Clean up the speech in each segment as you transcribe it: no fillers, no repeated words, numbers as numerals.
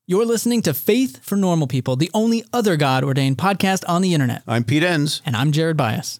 You're listening to Faith for Normal People, the only other God-ordained podcast on the internet. I'm Pete Enns. And I'm Jared Bias.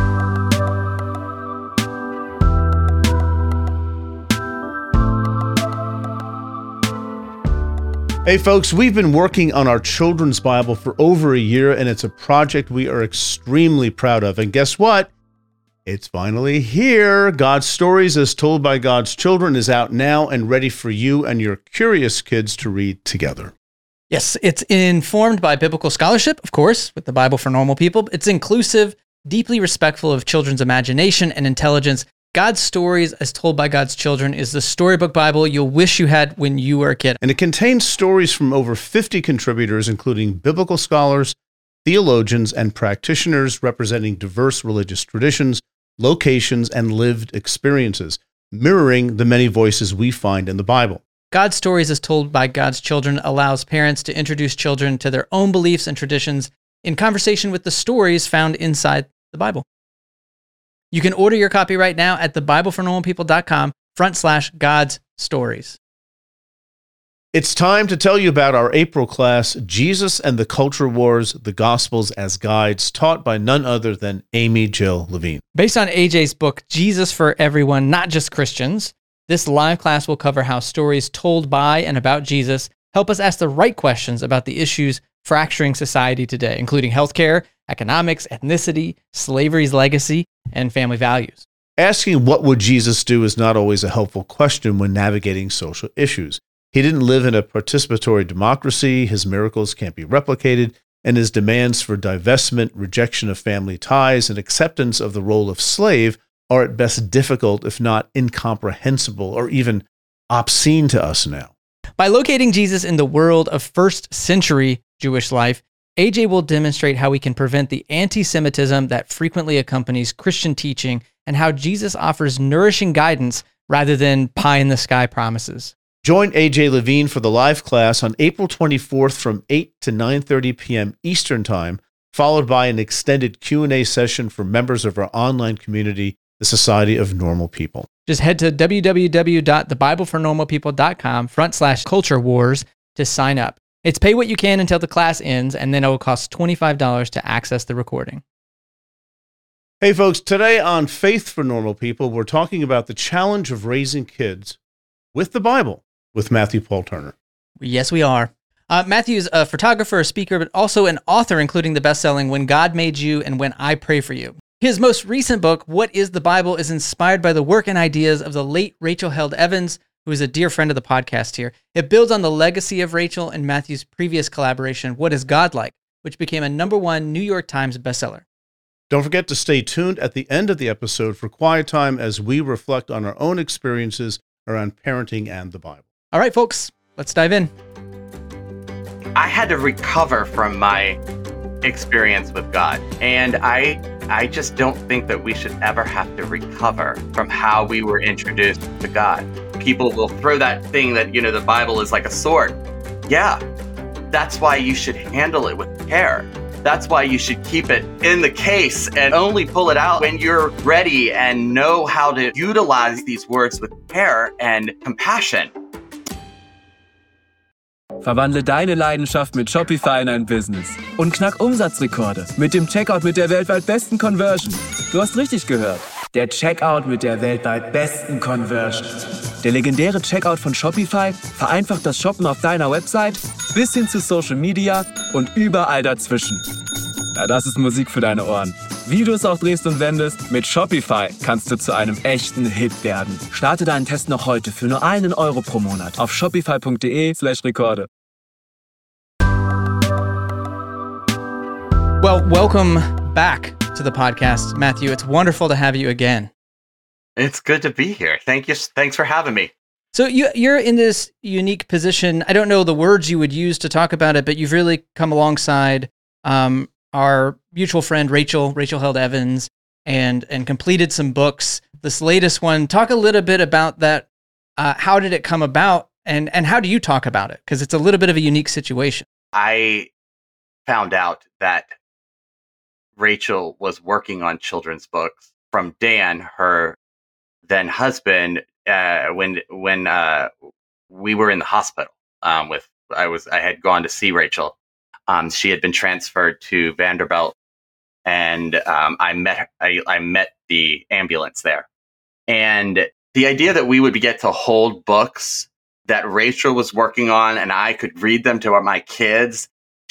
Hey folks, we've been working on our children's Bible for over a year, and it's a project we are extremely proud of. And guess what? It's finally here. God's Stories as Told by God's Children is out now and ready for you and your curious kids to read together. Yes, it's informed by biblical scholarship, of course, with the Bible for Normal People. It's inclusive, deeply respectful of children's imagination and intelligence. God's Stories as Told by God's Children is the storybook Bible you'll wish you had when you were a kid. And it contains stories from over 50 contributors, including biblical scholars, theologians, and practitioners representing diverse religious traditions, locations, and lived experiences, mirroring the many voices we find in the Bible. God's Stories as Told by God's Children allows parents to introduce children to their own beliefs and traditions in conversation with the stories found inside the Bible. You can order your copy right now at thebiblefornormalpeople.com/God's Stories. It's time to tell you about our April class, Jesus and the Culture Wars, the Gospels as Guides, taught by none other than Amy Jill Levine. Based on AJ's book, Jesus for Everyone, Not Just Christians, this live class will cover how stories told by and about Jesus help us ask the right questions about the issues fracturing society today, including healthcare, economics, ethnicity, slavery's legacy, and family values. Asking what would Jesus do is not always a helpful question when navigating social issues. He didn't live in a participatory democracy, his miracles can't be replicated, and his demands for divestment, rejection of family ties, and acceptance of the role of slave are at best difficult, if not incomprehensible, or even obscene to us now. By locating Jesus in the world of first century Jewish life, AJ will demonstrate how we can prevent the anti-Semitism that frequently accompanies Christian teaching and how Jesus offers nourishing guidance rather than pie-in-the-sky promises. Join AJ Levine for the live class on April 24th from 8 to 9:30 p.m. Eastern Time, followed by an extended Q&A session for members of our online community, the Society of Normal People. Just head to www.thebiblefornormalpeople.com/culture wars to sign up. It's pay what you can until the class ends, and then it will cost $25 to access the recording. Hey folks, today on Faith for Normal People, we're talking about the challenge of raising kids with the Bible with Matthew Paul Turner. Yes, we are. Matthew is a photographer, a speaker, but also an author, including the best-selling When God Made You and When I Pray for You. His most recent book, What is the Bible?, is inspired by the work and ideas of the late Rachel Held Evans, who is a dear friend of the podcast here. It builds on the legacy of Rachel and Matthew's previous collaboration, What is God Like?, which became a #1 New York Times bestseller. Don't forget to stay tuned at the end of the episode for quiet time as we reflect on our own experiences around parenting and the Bible. All right, folks, let's dive in. I had to recover from my experience with God. And I just don't think that we should ever have to recover from how we were introduced to God. People will throw that thing that, the Bible is like a sword. Yeah, that's why you should handle it with care. That's why you should keep it in the case and only pull it out when you're ready and know how to utilize these words with care and compassion. Verwandle deine Leidenschaft mit Shopify in ein Business und knack Umsatzrekorde mit dem Checkout mit der weltweit besten Conversion. Du hast richtig gehört. Der Checkout mit der weltweit besten Conversion. Der legendäre Checkout von Shopify vereinfacht das Shoppen auf deiner Website bis hin zu Social Media und überall dazwischen. Na, das ist Musik für deine Ohren. Wie du es auch drehst und wendest, mit Shopify kannst du zu einem echten Hit werden. Starte deinen Test noch heute für nur €1 pro Monat auf shopify.de/Rekorde. Well, welcome back to the podcast, Matthew. It's wonderful to have you again. It's good to be here. Thank you. Thanks for having me. So you're in this unique position. I don't know the words you would use to talk about it, but you've really come alongside our mutual friend, Rachel Held Evans, and completed some books. This latest one, talk a little bit about that. How did it come about, and how do you talk about it? Because it's a little bit of a unique situation. I found out that Rachel was working on children's books from Dan, her then husband, when we were in the hospital with I had gone to see Rachel. She had been transferred to Vanderbilt, and I met the ambulance there. And the idea that we would get to hold books that Rachel was working on and I could read them to my kids,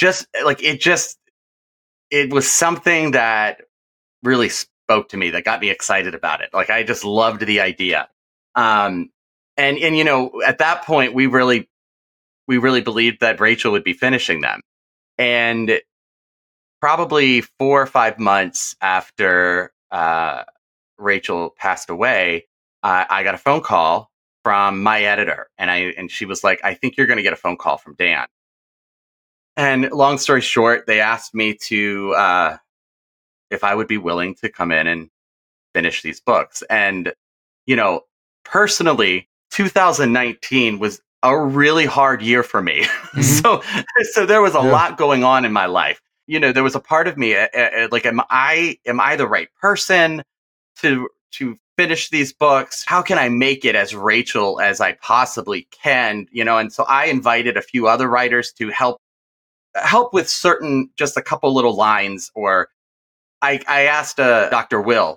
it was something that really spoke to me, that got me excited about it. Like, I just loved the idea. And at that point, we really believed that Rachel would be finishing them. And probably 4 or 5 months after Rachel passed away, I got a phone call from my editor, and she was like, "I think you're going to get a phone call from Dan." And long story short, they asked me to if I would be willing to come in and finish these books. And personally, 2019 was a really hard year for me. Mm-hmm. So there was a lot going on in my life. There was a part of me like, am I the right person to finish these books? How can I make it as Rachel as I possibly can? And so I invited a few other writers to help with just a couple little lines, or I asked Dr. Will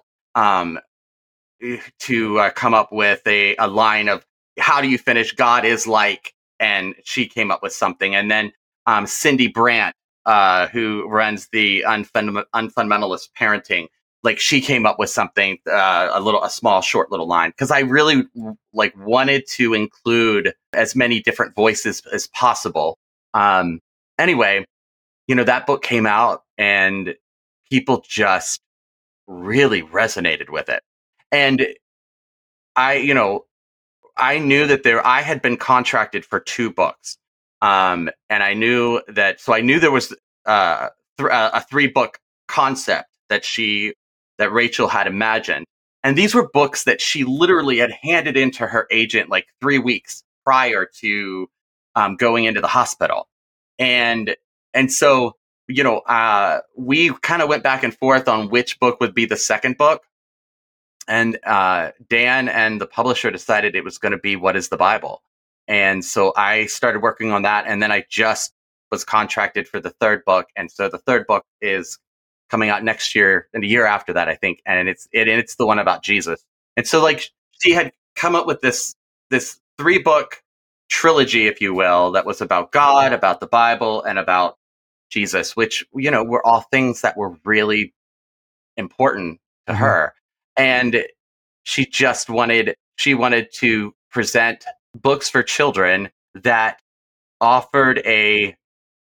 to come up with a line of, how do you finish God is like, and she came up with something. And then Cindy Brandt, who runs the Unfundamentalist Parenting, like, she came up with something, a small, short little line, because I really wanted to include as many different voices as possible. Anyway, that book came out and people just really resonated with it. And I knew that I had been contracted for 2 books. And I knew that, so I knew there was a 3-book concept that Rachel had imagined. And these were books that she literally had handed into her agent like 3 weeks prior to going into the hospital. And so, we kind of went back and forth on which book would be the second book. And Dan and the publisher decided it was going to be What is the Bible? And so I started working on that. And then I just was contracted for the 3rd book. And so the 3rd book is coming out next year and a year after that, I think. And it's the one about Jesus. And so, like, she had come up with this 3-book trilogy, if you will, that was about God, about the Bible, and about Jesus, which, were all things that were really important to her. And she wanted to present books for children that offered a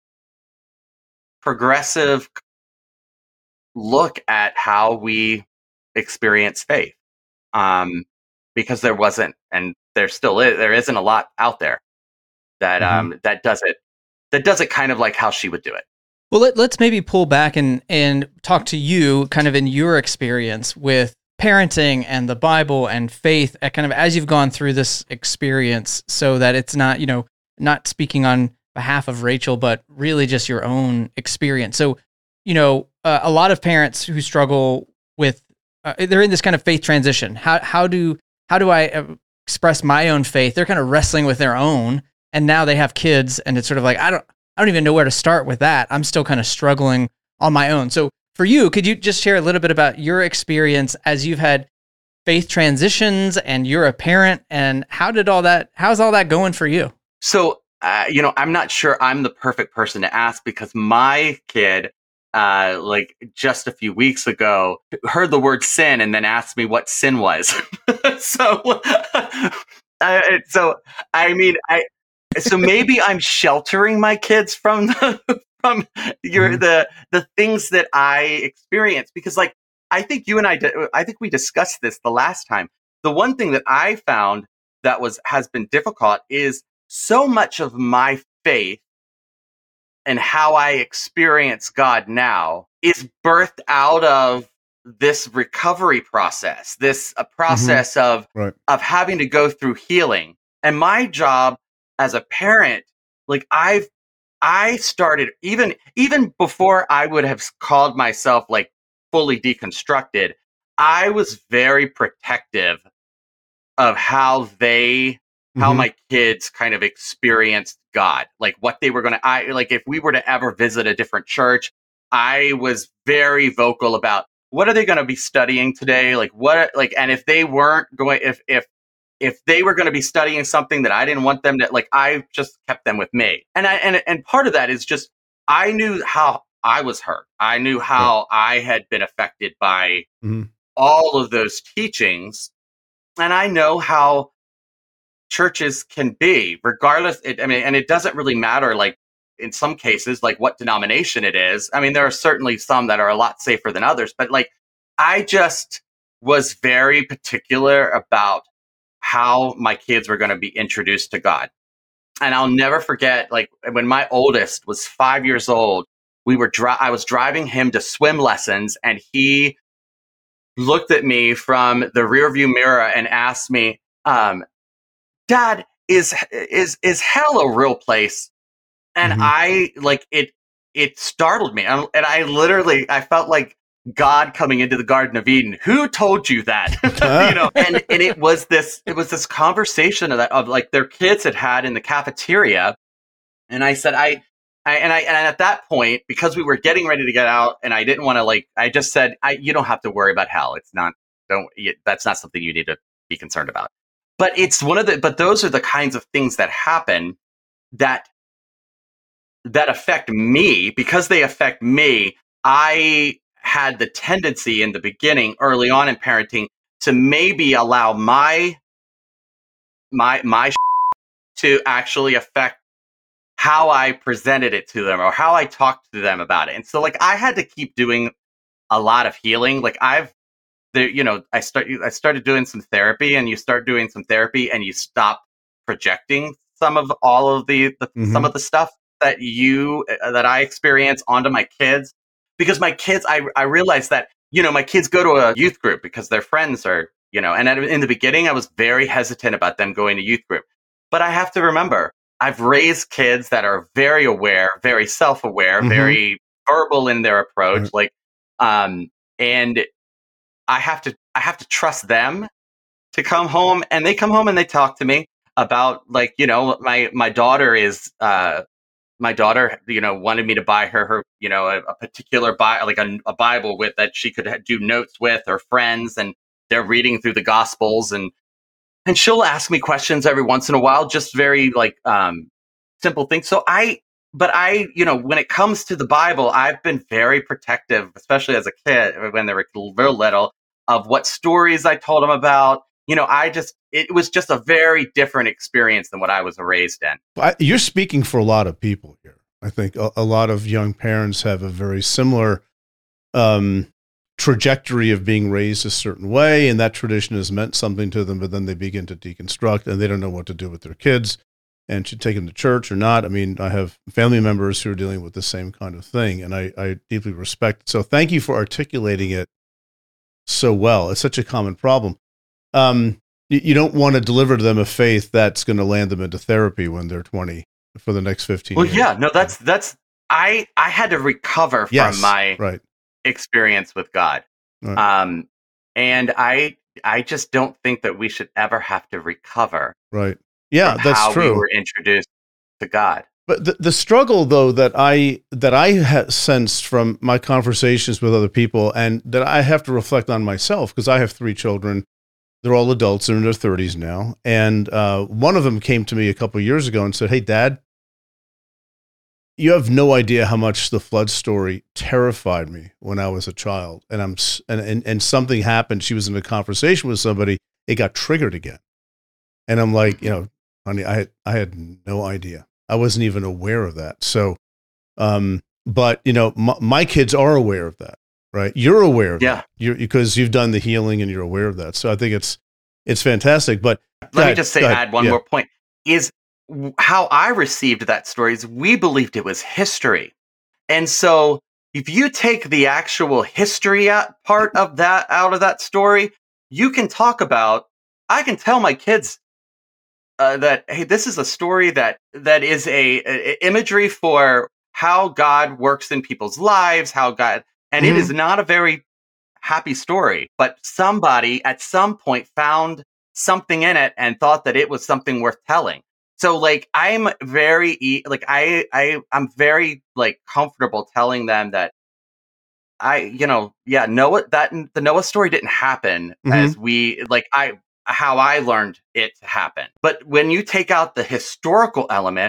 progressive look at how we experience faith. Because there wasn't, and there isn't a lot out there that that does it kind of like how she would do it. Well, let's maybe pull back and talk to you kind of in your experience with parenting and the Bible and faith, kind of as you've gone through this experience, so that it's not, not speaking on behalf of Rachel, but really just your own experience. So, a lot of parents who struggle with, they're in this kind of faith transition. How do I express my own faith? They're kind of wrestling with their own, and now they have kids, and it's sort of like, I don't even know where to start with that. I'm still kind of struggling on my own. So for you, could you just share a little bit about your experience as you've had faith transitions and you're a parent, and how's all that going for you? So, I'm not sure I'm the perfect person to ask, because my kid, just a few weeks ago, heard the word sin and then asked me what sin was. So maybe I'm sheltering my kids from the things that I experience, because, like, I think you and I think we discussed this the last time. The one thing that I found that has been difficult is so much of my faith and how I experience God now is birthed out of this recovery process, a process of having to go through healing. And my job as a parent, like, I started even before I would have called myself like fully deconstructed, I was very protective of how my kids kind of experienced God, like what they were going to, like if we were to ever visit a different church, I was very vocal about what are they going to be studying today? Like and if they weren't going, if they were going to be studying something that I didn't want them to, like, I just kept them with me. And part of that is just, I knew how I was hurt. I knew how I had been affected by all of those teachings. And I know how churches can be, regardless. And it doesn't really matter, like, in some cases, like what denomination it is. I mean, there are certainly some that are a lot safer than others, but like, I just was very particular about how my kids were going to be introduced to God. And I'll never forget, like, when my oldest was 5 years old, I was driving him to swim lessons, and he looked at me from the rearview mirror and asked me, Dad, is hell a real place? And I, like, it startled me. And I felt like God coming into the Garden of Eden. Who told you that? And it was this conversation of like their kids had in the cafeteria. And I said, and at that point, because we were getting ready to get out, and I didn't want to, like, I just said, you don't have to worry about hell. That's not something you need to be concerned about. But but those are the kinds of things that happen that affect me. Because they affect me, I had the tendency in the beginning, early on in parenting, to maybe allow my to actually affect how I presented it to them or how I talked to them about it. And so, like, I had to keep doing a lot of healing. Like, I started doing some therapy, and you start doing some therapy and you stop projecting some of all of some of the stuff that I experience onto my kids. Because my kids, I realized that, my kids go to a youth group because their friends are, and in the beginning, I was very hesitant about them going to youth group. But I have to remember, I've raised kids that are very aware, very self-aware, very verbal in their approach. Like, and I have to trust them to come home, and they come home and they talk to me about, like, my daughter is, my daughter, wanted me to buy her, a particular a Bible with that she could do notes with her friends, and they're reading through the Gospels, and she'll ask me questions every once in a while, just very, like, simple things. So when it comes to the Bible, I've been very protective, especially as a kid when they were real little, of what stories I told them about. It was just a very different experience than what I was raised in. You're speaking for a lot of people here. I think a lot of young parents have a very similar trajectory of being raised a certain way, and that tradition has meant something to them, but then they begin to deconstruct, and they don't know what to do with their kids and should take them to church or not. I mean, I have family members who are dealing with the same kind of thing, and I deeply respect it. So thank you for articulating it so well. It's such a common problem. You don't want to deliver to them a faith that's going to land them into therapy when they're 20 for the next 15 years. Well, yeah, no, that's I had to recover from my experience with God. Right. And I just don't think that we should ever have to recover. Right. Yeah, that's how true. We were introduced to God. But the struggle, though, that I have sensed from my conversations with other people, and that I have to reflect on myself, because I have 3 children. They're all adults. They're in their 30s now. And one of them came to me a couple of years ago and said, "Hey, Dad, you have no idea how much the flood story terrified me when I was a child." And something happened. She was in a conversation with somebody. It got triggered again. And I'm like, honey, I had no idea. I wasn't even aware of that. So, but my kids are aware of that. Right. You're aware of that. Because you've done the healing and you're aware of that. So I think it's fantastic. But let me just add one more point, is how I received that story is we believed it was history. And so if you take the actual history part of that out of that story, you can talk about, I can tell my kids that, hey, this is a story that is a imagery for how God works in people's lives, and it is not a very happy story, but somebody at some point found something in it and thought that it was something worth telling. So like I'm very I'm very like comfortable telling them that Noah, that the Noah story didn't happen as how I learned it to happen. But when you take out the historical element,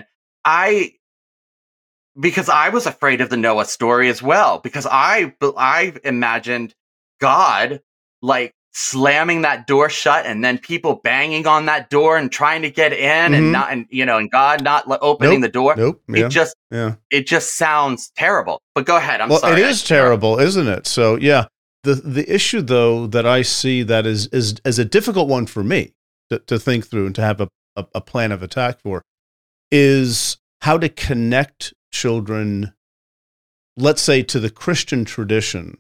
because I was afraid of the Noah story as well, because I imagined God like slamming that door shut and then people banging on that door and trying to get in and God not opening the door. Nope. Yeah. It just sounds terrible. But go ahead. I'm sorry. Well, it is terrible, isn't it? So yeah, the issue though that I see that is as a difficult one for me to think through and to have a plan of attack for is how to connect children, let's say, to the Christian tradition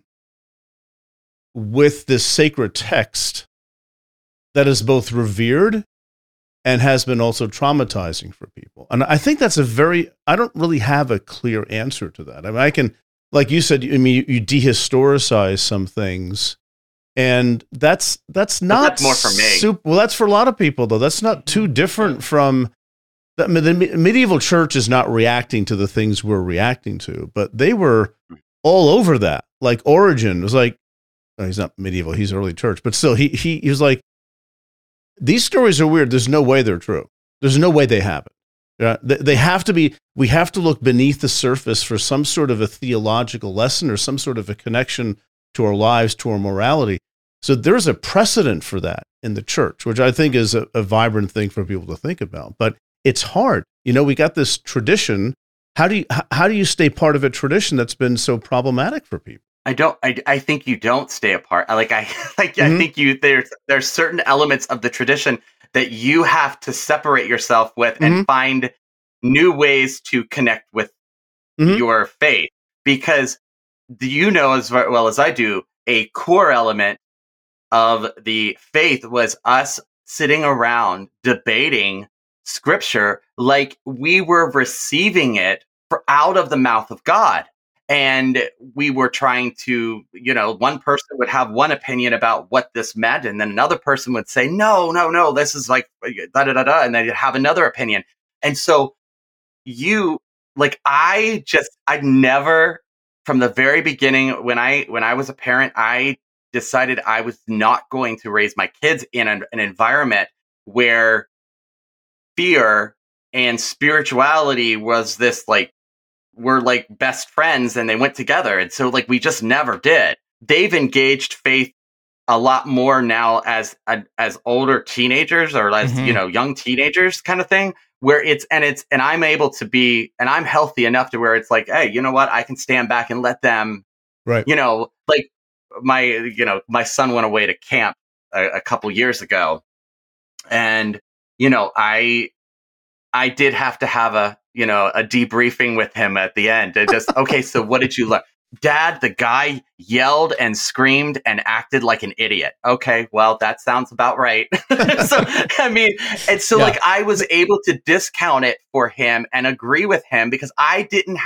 with this sacred text that is both revered and has been also traumatizing for people. And I think that's I don't really have a clear answer to that. I mean, I can, like you said, you dehistoricize some things, and that's not more for me. Well, that's for a lot of people, though. That's not too different from the medieval church is not reacting to the things we're reacting to, but they were all over that. Like Origen was like, he's not medieval, he's early church, but still, he was like, these stories are weird. There's no way they're true. There's no way they happen. They have to be. We have to look beneath the surface for some sort of a theological lesson or some sort of a connection to our lives, to our morality. So there's a precedent for that in the church, which I think is a vibrant thing for people to think about. But it's hard. We got this tradition. How do you stay part of a tradition that's been so problematic for people? I think you don't stay apart. I think there's certain elements of the tradition that you have to separate yourself with and find new ways to connect with your faith. Because as well as I do, a core element of the faith was us sitting around debating scripture like we were receiving it out of the mouth of God. And we were trying to, one person would have one opinion about what this meant, and then another person would say, no, this is like da-da-da-da, and they'd have another opinion. And so I never, from the very beginning, when I was a parent, I decided I was not going to raise my kids in an environment where fear and spirituality was this we're like best friends and they went together. And so we just never did. They've engaged faith a lot more now as older teenagers or as, young teenagers kind of thing, where and I'm able to be, and I'm healthy enough to where it's like, hey, you know what? I can stand back and let them, right. My son went away to camp a couple years ago, and, I did have to have a debriefing with him at the end. And just, okay, so what did you learn? Dad, the guy yelled and screamed and acted like an idiot. Okay, well, that sounds about right. I was able to discount it for him and agree with him because I didn't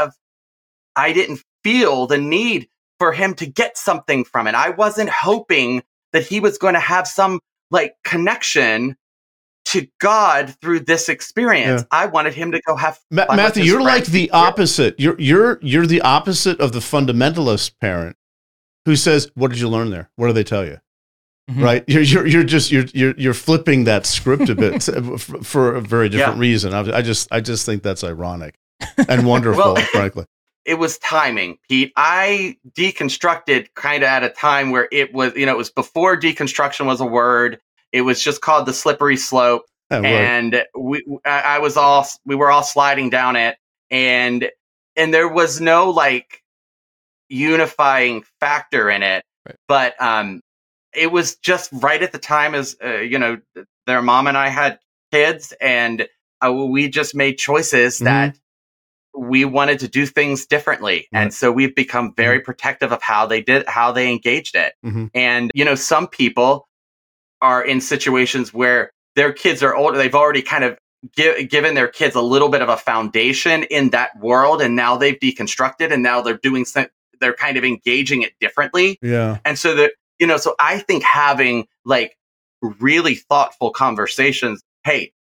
feel the need for him to get something from it. I wasn't hoping that he was going to have some connection to God through this experience. Yeah. I wanted him to go have fun. Matthew, you're like the opposite. You're the opposite of the fundamentalist parent who says, "What did you learn there? What do they tell you?" Mm-hmm. Right? You're flipping that script a bit for a very different reason. I just think that's ironic and wonderful, frankly. It was timing, Pete. I deconstructed kind of at a time where it was, it was before deconstruction was a word. It was just called the slippery slope, and we were all sliding down it, and there was no unifying factor in it, right. But it was just right at the time as their mom and I had kids, and we just made choices that we wanted to do things differently, and so we've become very protective of how they engaged it, and some people are in situations where their kids are older. They've already kind of given their kids a little bit of a foundation in that world. And now they've deconstructed and now they're they're kind of engaging it differently. Yeah. And so that, so I think having really thoughtful conversations, hey,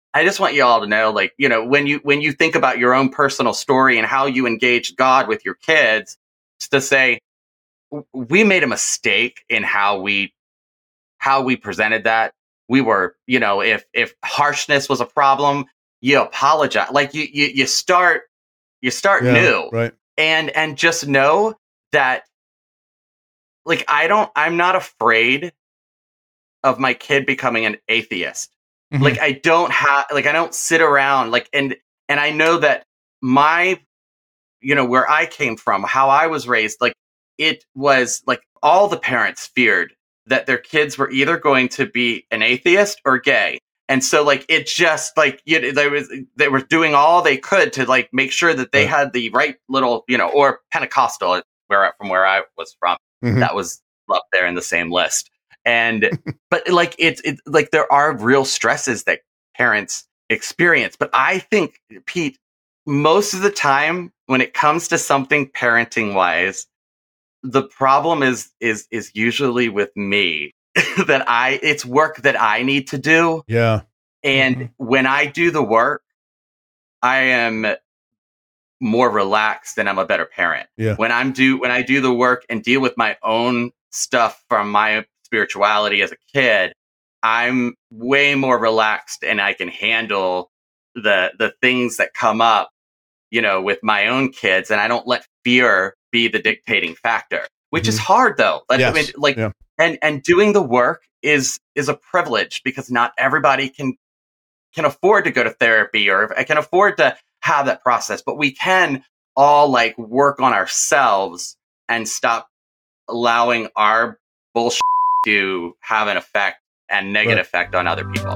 I just want you all to know, like, you know, when you think about your own personal story and how you engaged God with your kids, just to say, we made a mistake in how we presented that. We were, you know, if harshness was a problem, you apologize. Like you start new. Right. And just know that, like, I'm not afraid of my kid becoming an atheist. Mhm. Like, I don't sit around, like, and I know that my, you know, where I came from, how I was raised, like, it was like all the parents feared that their kids were either going to be an atheist or gay. And so, like, it just, like, you know, they were doing all they could to, like, make sure that they had the right little, you know, or Pentecostal, from where I was from. Mhm. That was up there in the same list. And, but like, it's like, there are real stresses that parents experience. But I think, Pete, most of the time when it comes to something parenting wise, the problem is usually with me. That it's work that I need to do. Yeah. And when I do the work, I am more relaxed and I'm a better parent. Yeah. When I do the work and deal with my own stuff from my spirituality as a kid, I'm way more relaxed and I can handle the things that come up, you know, with my own kids, and I don't let fear be the dictating factor, which is hard though. Like, Yes. I mean, like, Yeah. and doing the work is a privilege, because not everybody can afford to go to therapy or can afford to have that process, but we can all, like, work on ourselves and stop allowing our bullshit to have an effect and negative effect on other people.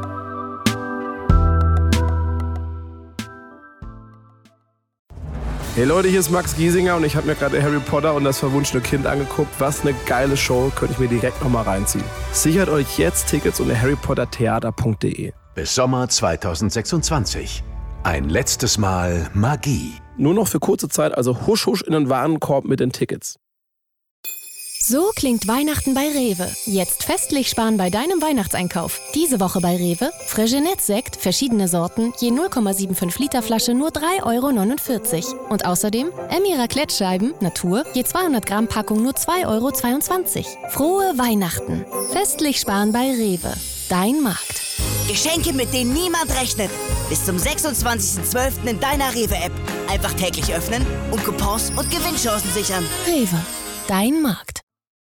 Hey Leute, hier ist Max Giesinger und ich habe mir gerade Harry Potter und das verwunschene Kind angeguckt. Was eine geile Show, könnte ich mir direkt nochmal reinziehen. Sichert euch jetzt Tickets unter harrypottertheater.de. Bis Sommer 2026. Ein letztes Mal Magie. Nur noch für kurze Zeit, also husch husch in den Warenkorb mit den Tickets. So klingt Weihnachten bei Rewe. Jetzt festlich sparen bei deinem Weihnachtseinkauf. Diese Woche bei Rewe: Fregennets-Sekt, verschiedene Sorten, je 0,75 Liter Flasche nur 3,49 €. Und außerdem Emmy Raclette-Scheiben, Natur, je 200 Gramm Packung nur 2,22 €. Frohe Weihnachten. Festlich sparen bei Rewe. Dein Markt. Geschenke, mit denen niemand rechnet. Bis zum 26.12. in deiner Rewe-App. Einfach täglich öffnen und Coupons und Gewinnchancen sichern. Rewe. Dein Markt.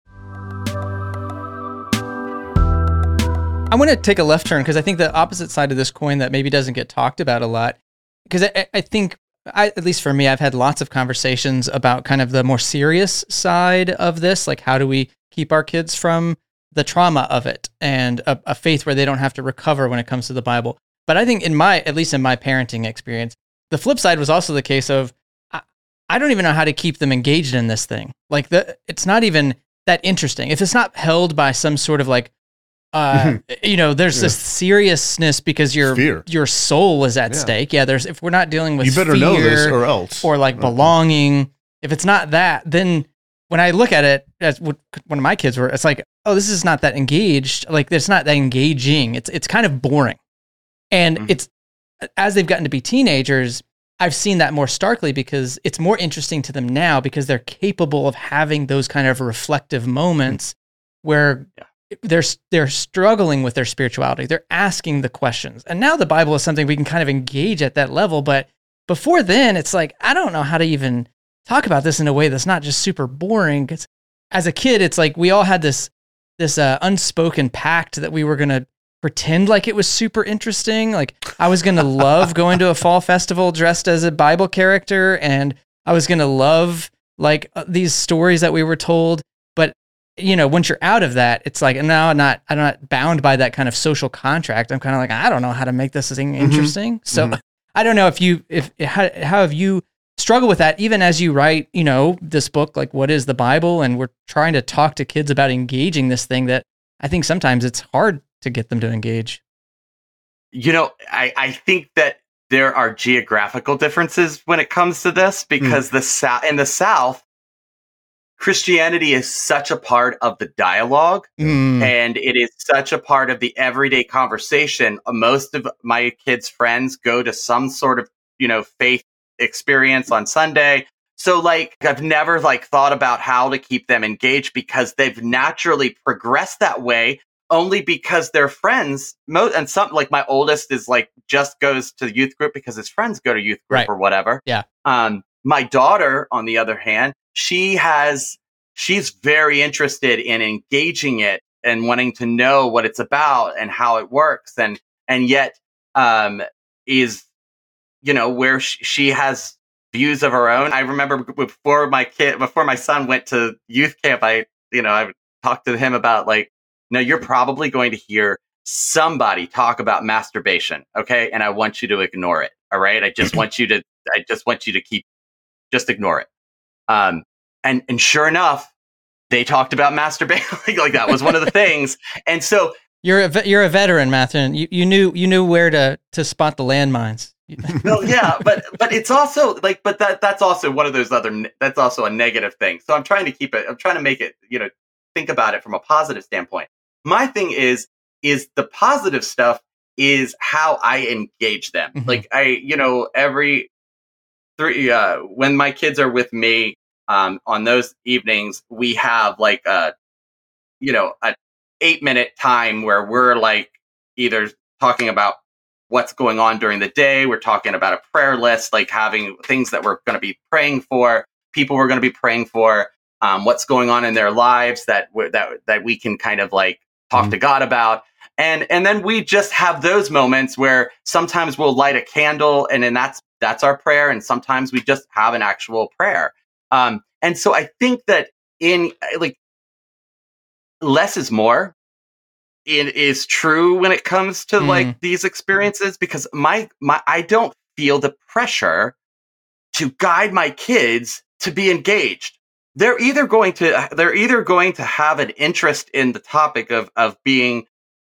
I want to take a left turn because I think the opposite side of this coin that maybe doesn't get talked about a lot, because I think, at least for me, I've had lots of conversations about kind of the more serious side of this, like how do we keep our kids from the trauma of it and a faith where they don't have to recover when it comes to the Bible. But I think at least in my parenting experience, the flip side was also the case of, I don't even know how to keep them engaged in this thing. Like, it's not even that interesting. If it's not held by some sort of, like, you know, there's this seriousness because your soul is at stake. Yeah, if we're not dealing with you better fear know this or else, or like belonging, if it's not that, then when I look at it as what one of my kids were, it's like, oh, this is not that engaged. Like, it's not that engaging. It's kind of boring. And it's, as they've gotten to be teenagers, I've seen that more starkly because it's more interesting to them now because they're capable of having those kind of reflective moments where they're struggling with their spirituality. They're asking the questions. And now the Bible is something we can kind of engage at that level. But before then, it's like, I don't know how to even talk about this in a way that's not just super boring. 'Cause as a kid, it's like we all had this unspoken pact that we were going to pretend like it was super interesting. Like, I was going to love going to a fall festival dressed as a Bible character, and I was going to love like these stories that we were told. But, you know, once you're out of that, it's like, no, I'm not bound by that kind of social contract. I'm kind of like, I don't know how to make this thing interesting. So I don't know how have you struggled with that, even as you write, you know, this book, like What is the Bible? And we're trying to talk to kids about engaging this thing that I think sometimes it's hard to get them to engage. You know, I think that there are geographical differences when it comes to this, because in the South, Christianity is such a part of the dialogue, and it is such a part of the everyday conversation. Most of my kids' friends go to some sort of, faith experience on Sunday. So like, I've never like thought about how to keep them engaged because they've naturally progressed that way only because their friends, and some, like my oldest is like, just goes to youth group because his friends go to youth group or whatever. Yeah. My daughter, on the other hand, she's very interested in engaging it and wanting to know what it's about and how it works. And yet, is, where she has views of her own. I remember before my son went to youth camp, I talked to him about like, no, you're probably going to hear somebody talk about masturbation. Okay. And I want you to ignore it. All right. I just want you to just ignore it. And sure enough, they talked about masturbation. Like that was one of the things. And so you're a veteran, Matthew. You knew where to spot the landmines. Well, yeah, but it's also like, but that's also one of those that's also a negative thing. So I'm trying to make it, think about it from a positive standpoint. My thing is the positive stuff is how I engage them. Mm-hmm. Like every when my kids are with me, on those evenings, we have like an 8-minute time where we're like either talking about what's going on during the day. We're talking about a prayer list, like having things that we're going to be praying for, people we're going to be praying for, what's going on in their lives that we can kind of like talk to God about. And then we just have those moments where sometimes we'll light a candle and then that's our prayer. And sometimes we just have an actual prayer. And so I think that in like less is more. It is true when it comes to like these experiences because I don't feel the pressure to guide my kids to be engaged. They're either going to have an interest in the topic of being,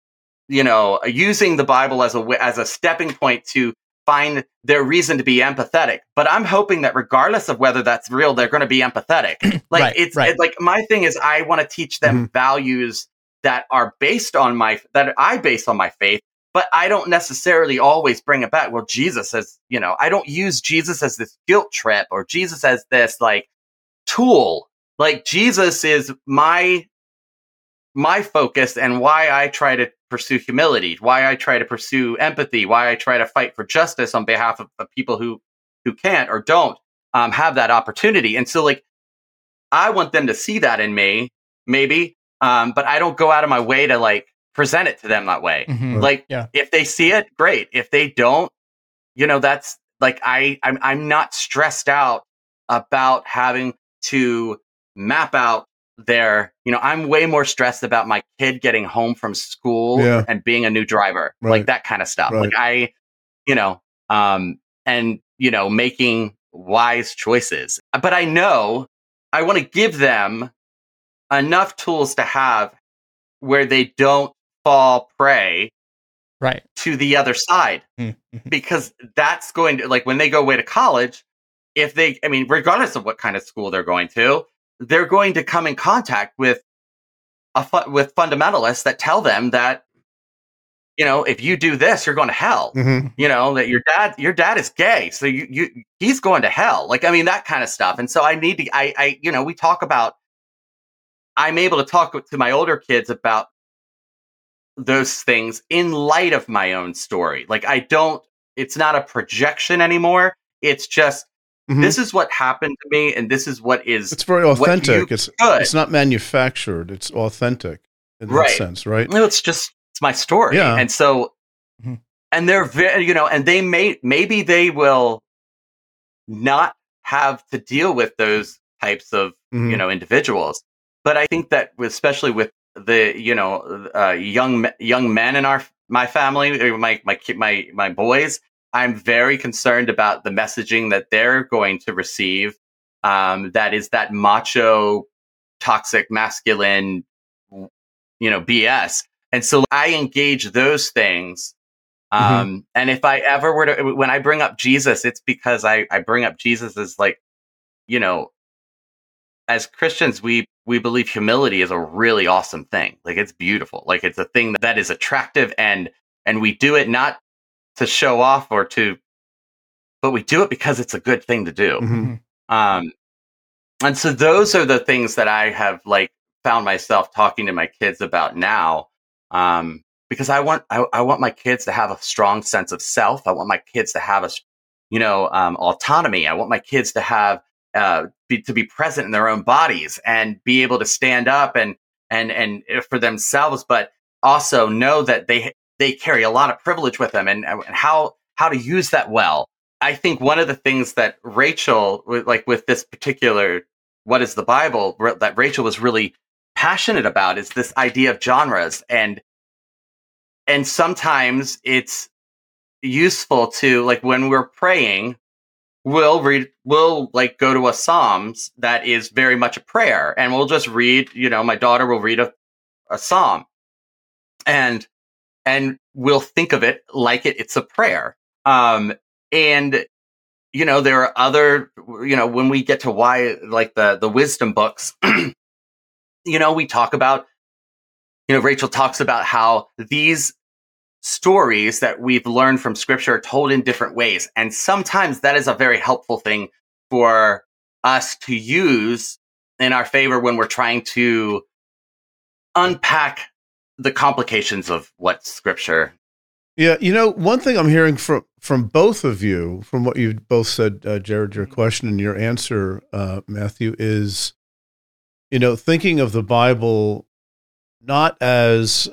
using the Bible as a stepping point to find their reason to be empathetic. But I'm hoping that regardless of whether that's real, they're going to be empathetic. Like it's like my thing is I want to teach them values that are that I base on my faith, but I don't necessarily always bring it back. Well, Jesus as, I don't use Jesus as this guilt trip or Jesus as this like tool. Like Jesus is my focus and why I try to pursue humility, why I try to pursue empathy, why I try to fight for justice on behalf of people who can't or don't have that opportunity. And so like, I want them to see that in me, maybe, but I don't go out of my way to like present it to them that way. Mm-hmm. Like if they see it, great. If they don't, that's like, I'm not stressed out about having to map out I'm way more stressed about my kid getting home from school and being a new driver, like that kind of stuff. Right. Like making wise choices. But I know I want to give them enough tools to have where they don't fall prey to the other side, because that's going to, like, when they go away to college, regardless of what kind of school they're going to, they're going to come in contact with fundamentalists that tell them that, if you do this, you're going to hell. Mm-hmm. That your dad is gay, so he's going to hell. Like, that kind of stuff. And so we talk about. I'm able to talk to my older kids about those things in light of my own story. Like, it's not a projection anymore. It's just, this is what happened to me, and this is what is. It's very authentic. It's not manufactured. It's authentic in that sense, right? No, it's my story. Yeah. And so, and they're very, and they maybe they will not have to deal with those types of, individuals. But I think that especially with the, young men in my family, my boys, I'm very concerned about the messaging that they're going to receive. That is that macho, toxic, masculine, BS. And so I engage those things. And if I ever were to, when I bring up Jesus, it's because I bring up Jesus as like, as Christians, we believe humility is a really awesome thing. Like, it's beautiful. Like, it's a thing that is attractive, and we do it not to show off but we do it because it's a good thing to do. Mm-hmm. And so those are the things that I have like found myself talking to my kids about now. Because I want my kids to have a strong sense of self. I want my kids to have autonomy. I want my kids to have to be present in their own bodies and be able to stand up and for themselves, but also know that they carry a lot of privilege with them, and how to use that well. I think one of the things that Rachel, like with this particular What is the Bible, that Rachel was really passionate about is this idea of genres, and sometimes it's useful to, like, when we're praying, we'll like go to a Psalms that is very much a prayer, and we'll just read, my daughter will read a Psalm, and we'll think of it like it's a prayer. And there are other, when we get to why, like the wisdom books, we talk about, Rachel talks about how these stories that we've learned from scripture are told in different ways. And sometimes that is a very helpful thing for us to use in our favor when we're trying to unpack the complications of what scripture. Yeah. One thing I'm hearing from both of you, from what you both said, Jared, your question and your answer, Matthew, is, thinking of the Bible not as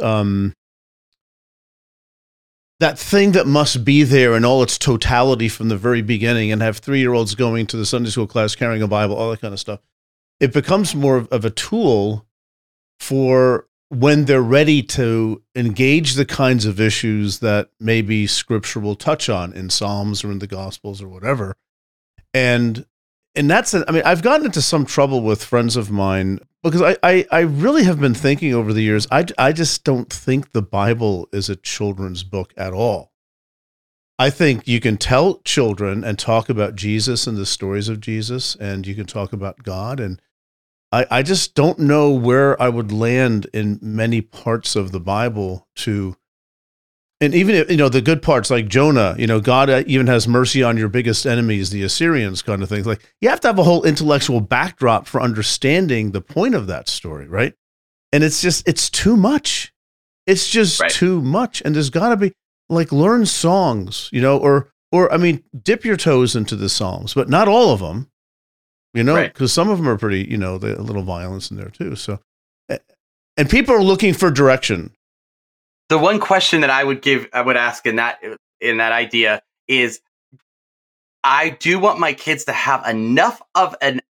that thing that must be there in all its totality from the very beginning, and have 3-year-olds going to the Sunday school class carrying a Bible, all that kind of stuff. It becomes more of a tool for when they're ready to engage the kinds of issues that maybe scripture will touch on in Psalms or in the Gospels or whatever. And that's, I've gotten into some trouble with friends of mine because I really have been thinking over the years, I just don't think the Bible is a children's book at all. I think you can tell children and talk about Jesus and the stories of Jesus, and you can talk about God, and I just don't know where I would land in many parts of the Bible and even if, the good parts like Jonah, God even has mercy on your biggest enemies, the Assyrians, kind of things. Like, you have to have a whole intellectual backdrop for understanding the point of that story, right? And it's too much. It's just too much. And there's got to be, like, learn songs, or dip your toes into the Psalms, but not all of them. Because some of them are pretty, there's a little violence in there too. So, and people are looking for direction. The one question that I would ask in that idea is, I do want my kids to have enough of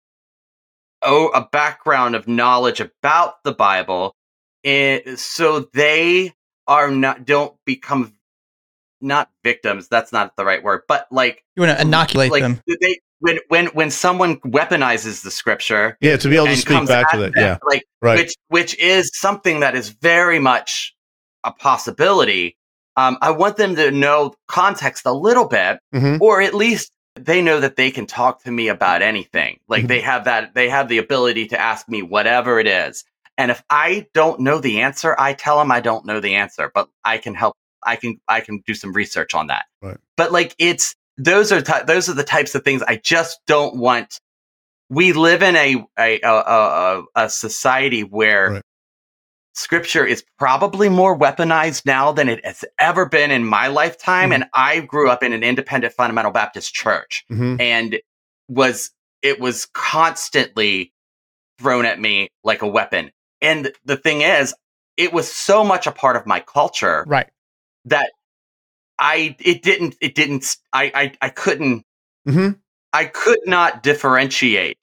a background of knowledge about the Bible, so they don't become, not victims. That's not the right word, but like, you want to inoculate them. When someone weaponizes the scripture, to be able to speak back to that, which is something that is very much a possibility. I want them to know context a little bit, or at least they know that they can talk to me about anything. Like, they have the ability to ask me whatever it is, and if I don't know the answer, I tell them I don't know the answer, but I can help. I can do some research on that. Right. But like, those are the types of things I just don't want. We live in a society where scripture is probably more weaponized now than it has ever been in my lifetime. And I grew up in an independent fundamental Baptist church, and it was constantly thrown at me like a weapon. And the thing is, it was so much a part of my culture, that I couldn't, I could not differentiate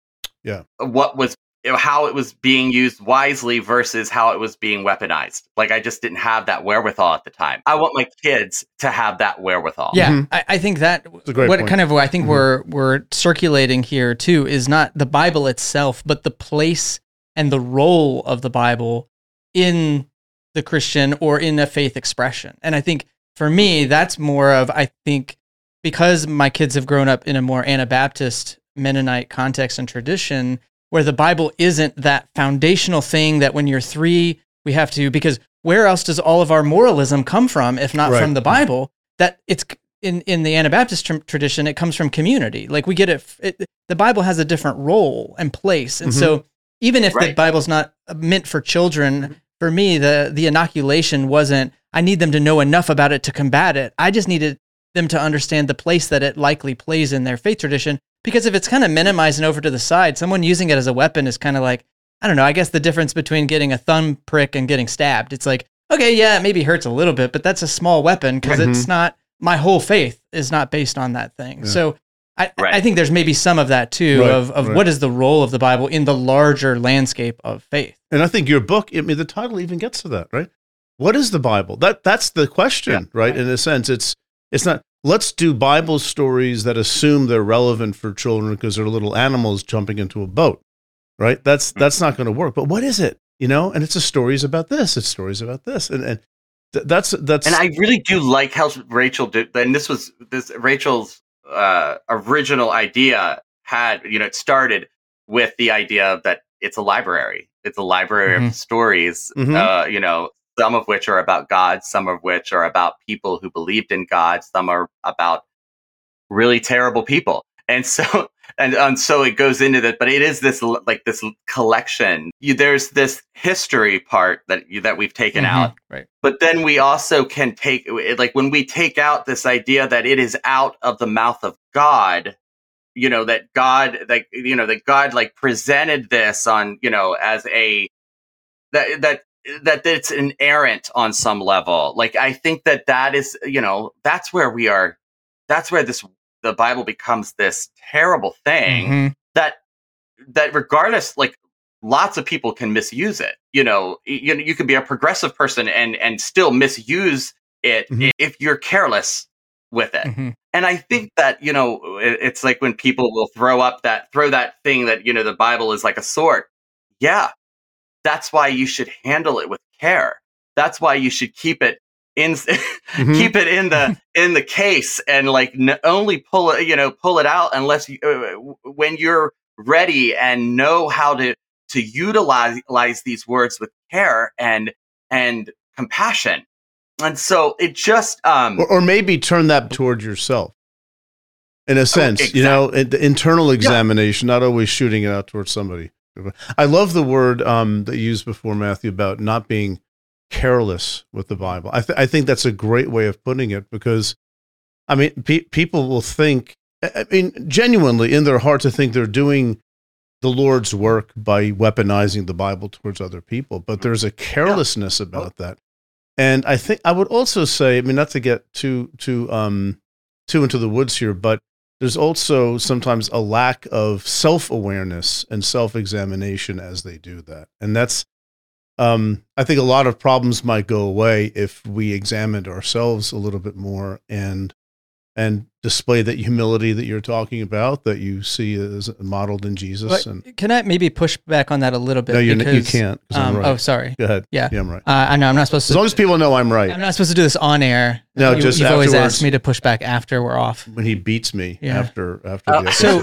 how it was being used wisely versus how it was being weaponized. Like, I just didn't have that wherewithal at the time. I want my kids to have that wherewithal. Yeah. I think that what kind of, I think we're circulating here too, is not the Bible itself, but the place and the role of the Bible in the Christian or in a faith expression. And I think, for me, that's more of, I think, because my kids have grown up in a more Anabaptist Mennonite context and tradition, where the Bible isn't that foundational thing that when you're 3, we have to, because where else does all of our moralism come from if not from the Bible? That it's in the Anabaptist tradition, it comes from community. Like we get it, the Bible has a different role and place. And so even if the Bible's not meant for children, for me, the inoculation wasn't, I need them to know enough about it to combat it. I just needed them to understand the place that it likely plays in their faith tradition. Because if it's kind of minimized and over to the side, someone using it as a weapon is kind of like, I don't know, I guess the difference between getting a thumb prick and getting stabbed. It's like, okay, yeah, it maybe hurts a little bit, but that's a small weapon because it's not, my whole faith is not based on that thing. Yeah. So I think there's maybe some of that too, of what is the role of the Bible in the larger landscape of faith. And I think your book, I mean, the title even gets to that, right? What is the Bible? That's the question, right? In a sense, it's not, let's do Bible stories that assume they're relevant for children because they're little animals jumping into a boat, right? That's not going to work. But what is it? You know, and it's stories about this. It's stories about this, and that's. And I really do like how Rachel did. And this was Rachel's original idea had, it started with the idea that it's a library. It's a library of stories. Some of which are about God, some of which are about people who believed in God, some are about really terrible people. And so so it goes into that, but it is this collection. There's this history part that we've taken out, right? But then we also can take, like when we take out this idea that it is out of the mouth of God, that God, that God like presented this on, as a that it's inerrant on some level. Like I think that is, that's where we are. That's where the Bible becomes this terrible thing that regardless, like lots of people can misuse it. You can be a progressive person and still misuse it if you're careless with it. And I think that, it's like when people will throw that thing that, the Bible is like a sword. Yeah. That's why you should handle it with care. That's why you should keep it in keep it in the case and like only pull it out unless when you're ready and know how to utilize these words with care and compassion. And so it just or maybe turn that toward yourself in a sense, the internal examination, not always shooting it out towards somebody. I love the word that you used before, Matthew, about not being careless with the Bible. I think that's a great way of putting it because, I mean, people will think, genuinely in their heart to think they're doing the Lord's work by weaponizing the Bible towards other people, but there's a carelessness about that. And I think I would also say, not to get too into the woods here, but there's also sometimes a lack of self-awareness and self-examination as they do that. And that's, I think a lot of problems might go away if we examined ourselves a little bit more and display that humility that you're talking about, that you see as modeled in Jesus. But can I maybe push back on that a little bit? No, you can't. I'm right. Oh, sorry. Go ahead. Yeah, I'm right. I know I'm not supposed to. As long as people know I'm right. I'm not supposed to do this on air. No, just you've afterwards. always asked me to push back after we're off. When he beats me after the episode.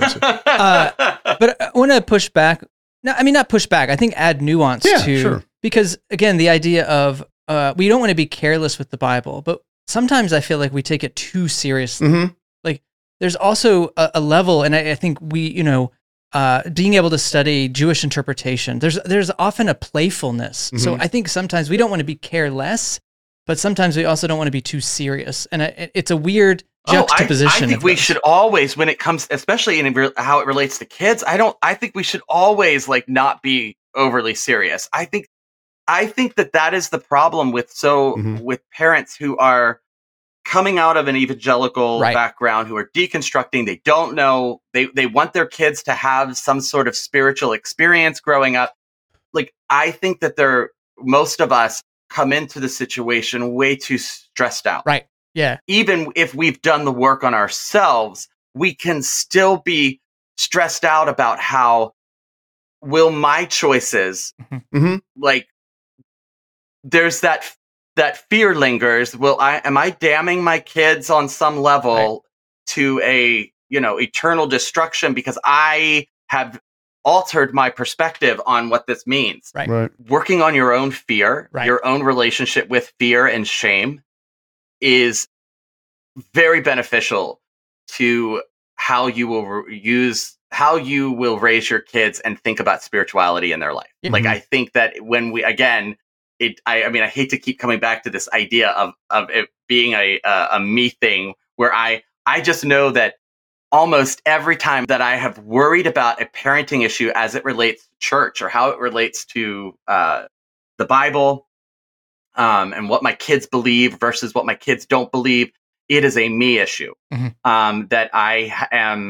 But I want to push back. No, not push back. I think add nuance to, sure. Because again, the idea of we don't want to be careless with the Bible, but sometimes I feel like we take it too seriously. Like there's also a level, and I think we, being able to study Jewish interpretation, there's often a playfulness. So I think sometimes we don't want to be careless, but sometimes we also don't want to be too serious, and it's a weird juxtaposition. I think we should always, when it comes, especially in how it relates to kids, I think we should always like not be overly serious. I think that is the problem with with parents who are coming out of an evangelical background, who are deconstructing. They don't know, they want their kids to have some sort of spiritual experience growing up. Like, I think that most of us come into the situation way too stressed out. Right. Yeah. Even if we've done the work on ourselves, we can still be stressed out about how will my choices, like, there's that fear lingers. Am I damning my kids on some level to a, eternal destruction because I have altered my perspective on what this means. Right. Right. Working on your own fear, Right. your own relationship with fear and shame is very beneficial to how you will how you will raise your kids and think about spirituality in their life. Mhm. Like, I think that when we, again, I mean, I hate to keep coming back to this idea of it being a me thing where I just know that almost every time that I have worried about a parenting issue as it relates to church or how it relates to the Bible, and what my kids believe versus what my kids don't believe, it is a me issue. Mhm. That I am,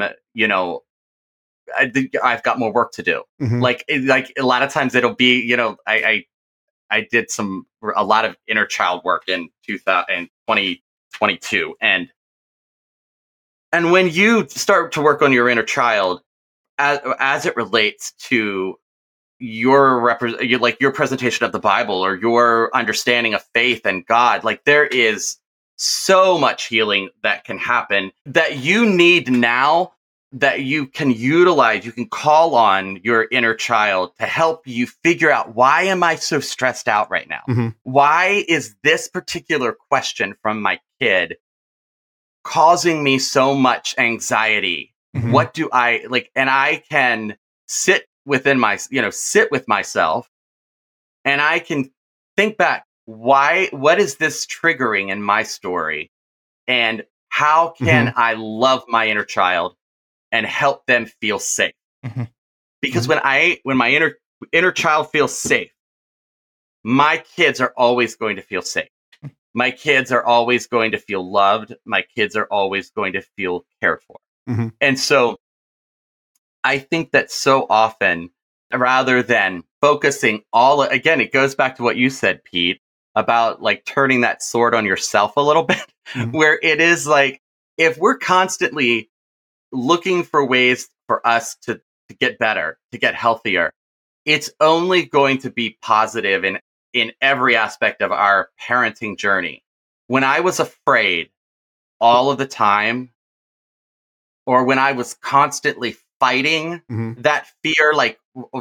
I've got more work to do. Mhm. Like a lot of times it'll be, I did a lot of inner child work in 2022, and when you start to work on your inner child, as it relates to your your presentation of the Bible or your understanding of faith and God, like there is so much healing that can happen that you need now, that you can utilize. You can call on your inner child to help you figure out, why am I so stressed out right now? Mhm. Why is this particular question from my kid causing me so much anxiety? Mhm. What do I like? And I can sit with myself, and I can think back, what is this triggering in my story? And how can I love my inner child and help them feel safe? Mhm. Because when my inner child feels safe, my kids are always going to feel safe. My kids are always going to feel loved. My kids are always going to feel cared for. Mhm. And so I think that so often, rather than focusing again, it goes back to what you said, Pete, about like turning that sword on yourself a little bit, Mhm. where it is like, if we're constantly looking for ways for us to get better, to get healthier, it's only going to be positive in every aspect of our parenting journey. When I was afraid all of the time, or when I was constantly fighting Mhm. that fear, like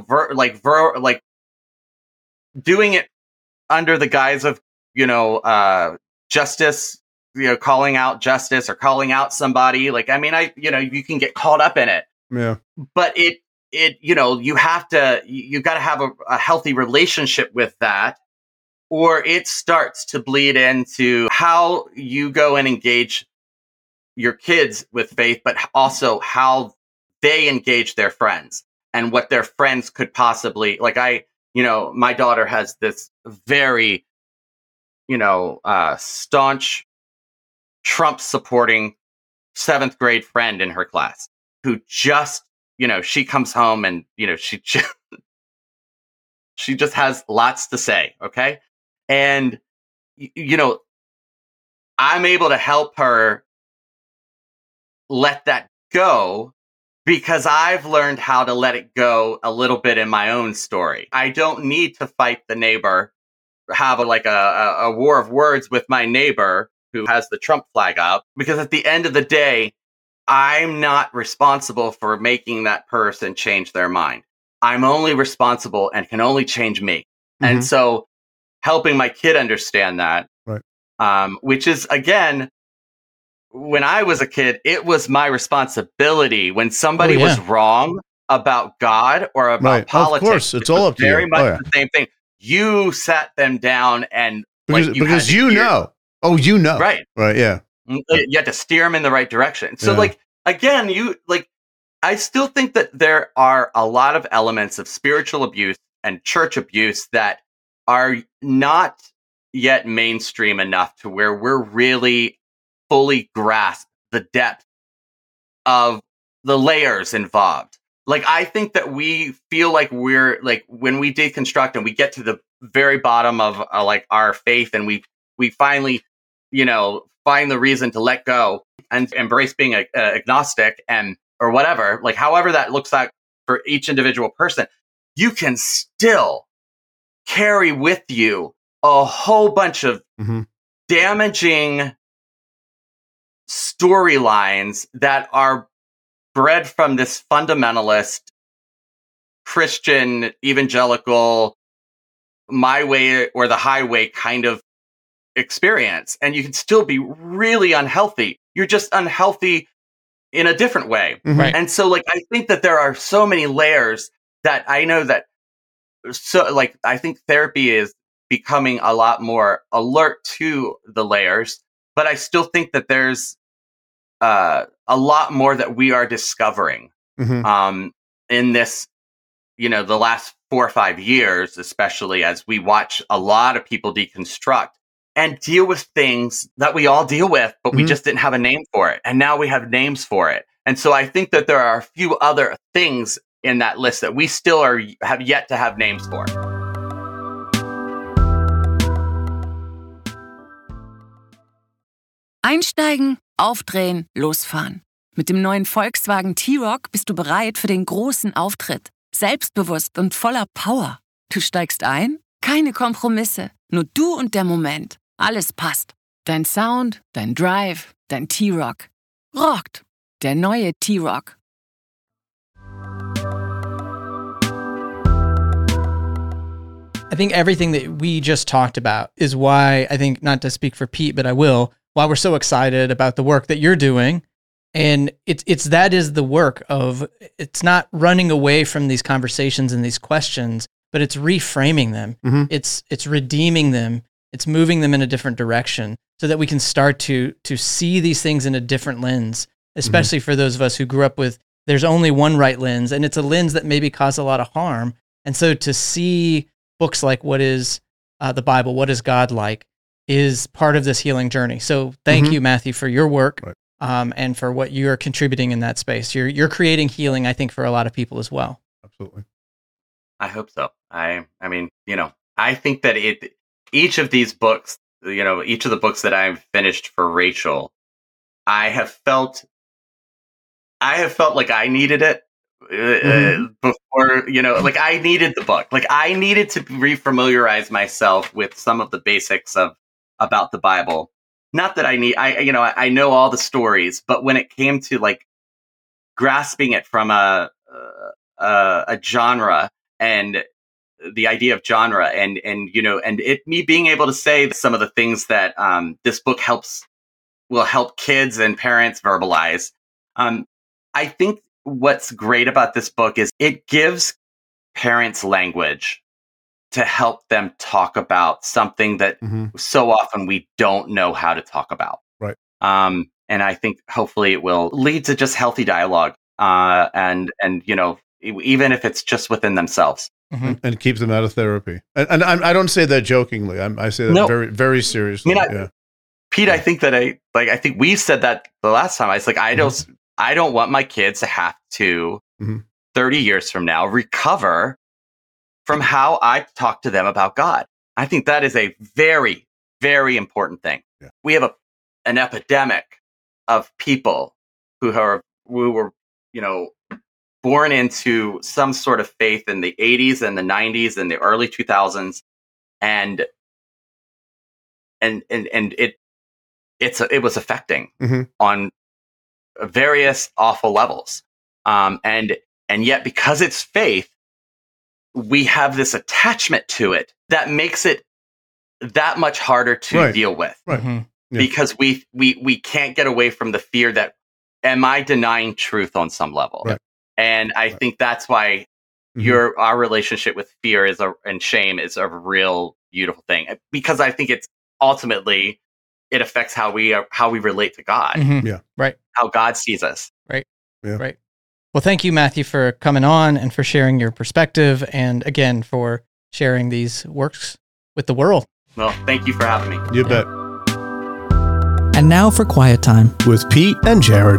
doing it under the guise of, justice, calling out justice or calling out somebody. Like, I mean, you can get caught up in it, Yeah. but you got to have a healthy relationship with that, or it starts to bleed into how you go and engage your kids with faith, but also how they engage their friends and what their friends could possibly like. My daughter has this very, staunch Trump supporting 7th grade friend in her class who just, she comes home and, she just has lots to say. Okay. And, I'm able to help her let that go because I've learned how to let it go a little bit in my own story. I don't need to fight the neighbor, have a war of words with my neighbor who has the Trump flag up, because at the end of the day, I'm not responsible for making that person change their mind. I'm only responsible and can only change me. And so helping my kid understand that, Right. which is, again, when I was a kid, it was my responsibility when somebody was wrong about God or about Right. politics. Of course, it's all up to very you. much the same thing. You sat them down and Because you know. Oh, you know. Right. Right. Yeah. You had to steer them in the right direction. So, Yeah. again, I still think that there are a lot of elements of spiritual abuse and church abuse that are not yet mainstream enough to where we're really fully grasp the depth of the layers involved. Like, I think that we feel like we're like, when we deconstruct and we get to the very bottom of our faith, and we finally, find the reason to let go and embrace being agnostic and or whatever, like however that looks like for each individual person, you can still carry with you a whole bunch of damaging storylines that are bred from this fundamentalist Christian, evangelical, my way or the highway kind of experience. And you can still be really unhealthy. You're just unhealthy in a different way. Right. And so like, I think that there are so many layers that I know that, so like, I think therapy is becoming a lot more alert to the layers, but I still think that there's a lot more that we are discovering in this, the last 4 or 5 years, especially as we watch a lot of people deconstruct and deal with things that we all deal with, but we just didn't have a name for it. And now we have names for it. And so I think that there are a few other things in that list that we still have yet to have names for. Einsteigen, aufdrehen, losfahren. Mit dem neuen Volkswagen T-Roc bist du bereit für den großen Auftritt. Selbstbewusst und voller Power. Du steigst ein? Keine Kompromisse. Nur du und der Moment. Alles passt. Dein Sound, dein Drive, dein T-Roc. Rockt. Der neue T-Roc. I think everything that we just talked about is why I think, not to speak for Pete, but I will, why we're so excited about the work that you're doing. And that is the work of, it's not running away from these conversations and these questions, but it's reframing them. It's redeeming them. It's moving them in a different direction so that we can start to see these things in a different lens, especially for those of us who grew up with, there's only one right lens, and it's a lens that maybe caused a lot of harm. And so to see books like what is the Bible, what is God like, is part of this healing journey. So thank you, Matthew, for your work. Right. And for what you're contributing in that space. You're creating healing, I think, for a lot of people as well. Absolutely. I hope so. I mean, I think that each of these books, each of the books that I've finished for Rachel, I have felt like I needed it before, like I needed the book. Like I needed to refamiliarize myself with some of the basics about the Bible. Not that I know all the stories, but when it came to like grasping it from a genre and the idea of genre and me being able to say some of the things that this book will help kids and parents verbalize. I think what's great about this book is it gives parents language to help them talk about something that so often we don't know how to talk about. Right. And I think hopefully it will lead to just healthy dialogue. And even if it's just within themselves. And keep them out of therapy. And I don't say that jokingly. I say that very, very seriously. Pete, I think that I think we said that the last time. I was like, I don't want my kids to have to 30 years from now recover from how I talk to them about God. I think that is a very, very important thing. Yeah. We have an epidemic of people who were, born into some sort of faith in the 80s and the 90s and the early 2000s, and it was affecting on various awful levels, and yet because it's faith, we have this attachment to it that makes it that much harder to deal with, because we can't get away from the fear that, am I denying truth on some level? Right. And I think that's why our relationship with fear and shame is a real beautiful thing, because I think it's ultimately it affects how we relate to God. Yeah. Right. How God sees us. Right. Yeah. Right. Well, thank you, Matthew, for coming on and for sharing your perspective, and again for sharing these works with the world. Well, thank you for having me. You bet. And now for Quiet Time with Pete and Jared.